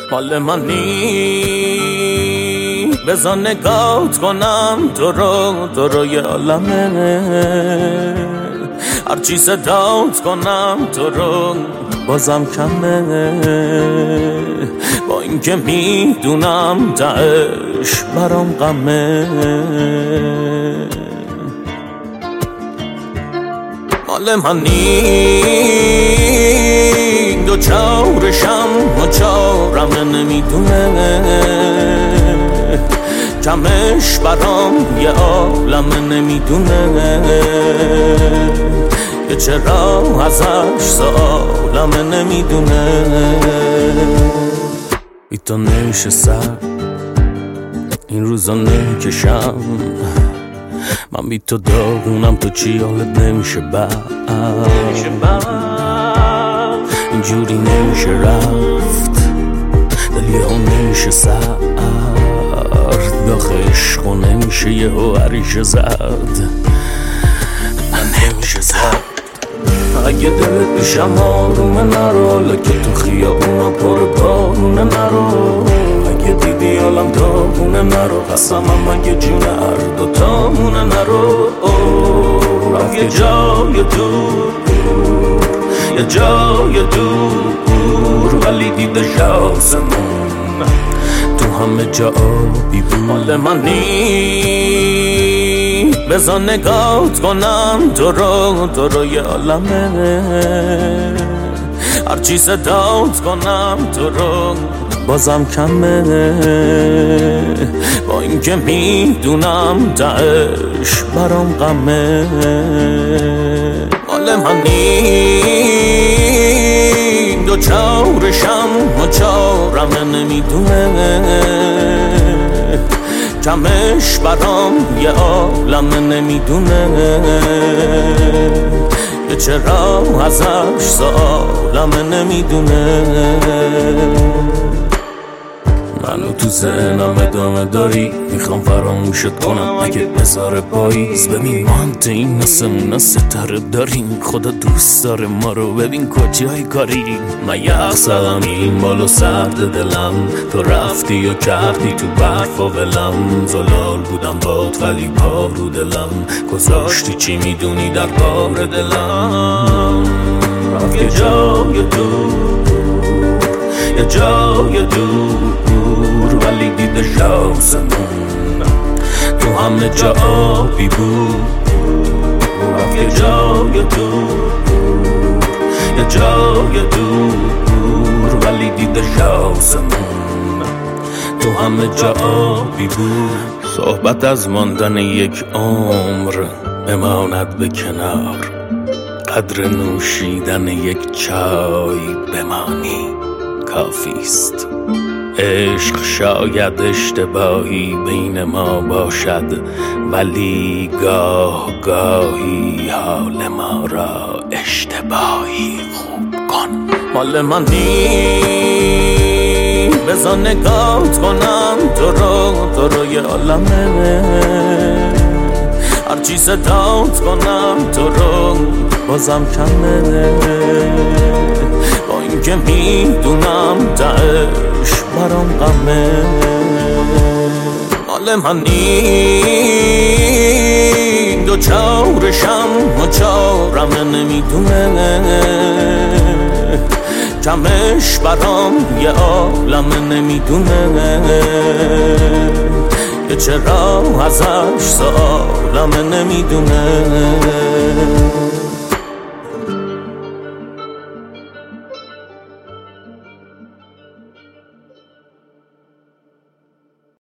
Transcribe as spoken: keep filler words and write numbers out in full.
مال منی بزن نگات کنم تو رو تو رو یه عالمه هرچی صدات کنم تو رو بازم کمه با اینکه میدونم تهش برام غمه مال منی دو چارشم و چارم نمیدونه کمش برام یه عالم نمیدونه که چرا ازش سالم نمیدونه بی تو نشستم این روزا نکشم من بی تو داغونم تو چی حالت نمیشه بعد اینجوری نمیشه رفت دل یه ها نمیشه سرد داخل عشق و نمیشه یه ها عریشه زد نمیشه زد اگه دلت بیشم آرومه نرو لکه تو خیابونا پر بارونه نرو اگه دیدی عالم داغونه نرو قسمم اگه جون هر دوتامونه نرو رفت یه جای دور یه جای دور ولی دیده شاسمون تو همه جا آبی بود مال منی بزن نگات کنم تو رو تو رو یه عالمه هرچی صدات کنم تو رو بازم کمه با اینکه میدونم تهش برام غمه مال منی دو چارشم و چارم نمیدونه کمش برام یه عالم نمیدونه که چرا ازش سالم نمیدونه منو تو ذهنم ادامه داری میخوام فراموشت کنم اگه بذاره پاییز ببین ما هم تو این نسمون ستاره داریم خدا دوست داره ما رو ببین کجای کاریم من یخ زدم این بالا سرد دلم تو رفتی و کردی تو برف و ولم زلال بودم باد ولی پا رو دلم گذاشتی چی میدونی در بار دلم رفت یه جای دور یه جای دور ولی دیده شاسمون تو همه جا آبی بود رفت یه جای دور یه جای دور ولی دیده شاسمون تو همه جا آبی بود صحبت از ماندن یک عمر بماند به کنار قدر نوشیدن یک چای بمانی کافیست عشق شاید اشتباهی بین ما باشد ولی گاه گاهی حال ما را اشتباهی خوب کن مال منی بزن نگات کنم تو رو تو رو یه عالمه هرچی صدات کنم تو رو بازم کمه با اینکه میدونم تهش برام غمه مال منی دو چارشم و چارم نمیدونه کمش برام یه عالم نمیدونه که چرا ازش سالم نمیدونه